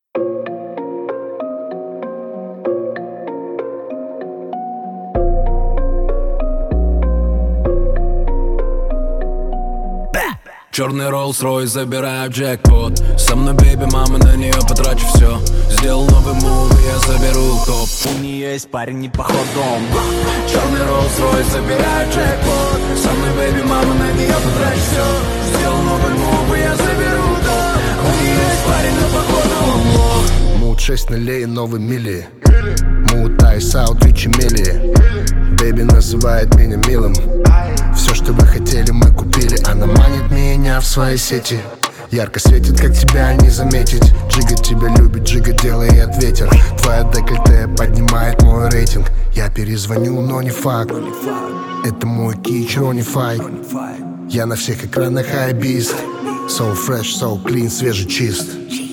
Черный Rolls-Royce, забираю джекпот. Со мной бейби, мама, на нее потрачу все. Сделал новый мув, и я заберу топ. У нее есть парень не походом. Черный Rolls-Royce, забираю джекпот. Со мной бейби, мама, на нее потрачу все. Сделал новый мув, и я заберу топ. У нее есть парень на походом. Мут 6 нулей, новый мили. Мут айс аут, Ричи Милли. Бэйби называет меня милым. Все, что вы хотели, мы купили. Она манит меня в свои сети. Ярко светит, как тебя не заметить. Джига тебя любит, Джига делает ветер. Твоя декольте поднимает мой рейтинг. Я перезвоню, но не факт. Это мой кич, Ronnie Fight. Я на всех экранах хайбист. So fresh, so clean, свежий чист.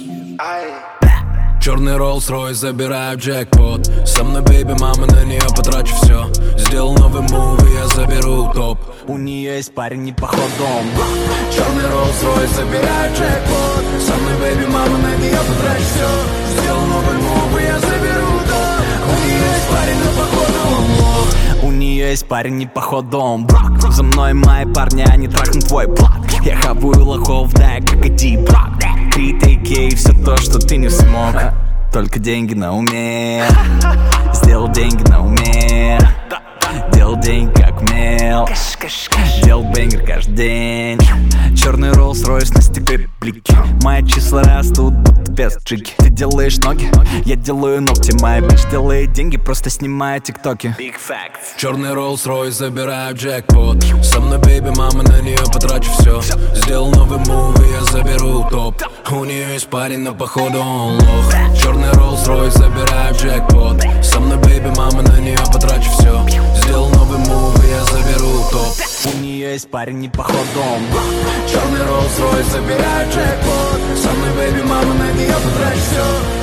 Черный Rolls-Royce, забираю джекпот. Со мной бейби, мама, на нее потрачу все. Сделал новый мув, и я заберу топ. У нее есть парень не походом. Черный Rolls-Royce, забираю джекпот. Со мной бейби, мама, на нее потрачу все. Сделал новый мув, и я заберу топ. У нее есть парень на походом. У нее есть парень не походом. За мной мои парни, они трахнут твой блок. Я хаваю лохов, да, я как иди брак. Критики и все то, что ты не смог. Только деньги на уме. Сделал деньги на уме. Делал деньги как умел. Делал бенгер каждый день. Черный Rolls-Royce на стекле блики. Мои числа растут, будто без джиги. Ты делаешь ноги, я делаю ногти. Моя бич делает деньги, просто снимая тиктоки. Big facts. Черный Rolls-Royce, забираю джекпот. Со мной бейби, мама, на нее потрачу все. Сделал новый мув, и я заберу топ. У нее есть парень на походу, он лох. Черный Rolls-Royce, забираю джекпот. Со мной бейби, мама, на нее потрачу все. Сделал новый мув, и я заберу топ. У нее есть парень не походом. Черный Rolls-Royce, забираю джекпот. Со мной бейби, мама, на нее потрачу все.